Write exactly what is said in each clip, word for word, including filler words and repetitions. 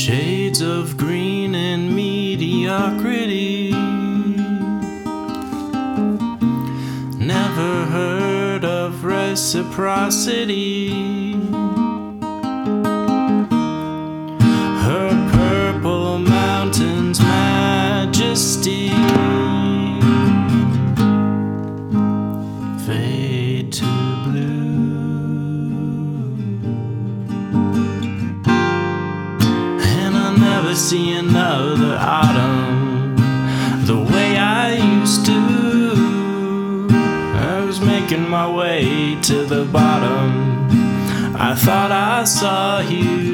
Shades of green and mediocrity. Never heard of reciprocity. Her purple mountains majesty fade to blue, and I'll never see another autumn the way I used to. I was making my way to the bottom. I thought I saw you.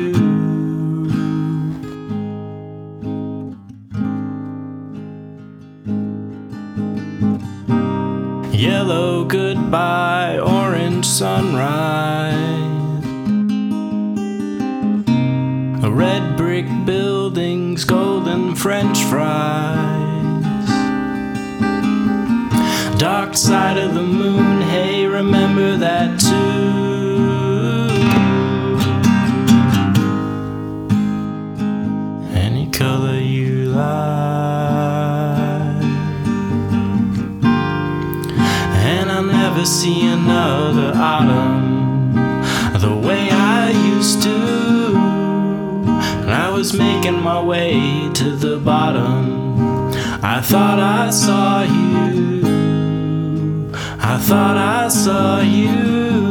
Yellow goodbye, orange sunrise. Red brick buildings, golden French fries. Dark side of the moon, hey, remember that too. Any color you like, and I'll never see another autumn the way I used to. And I was making my way to the bottom. I thought I saw you. I thought I saw you.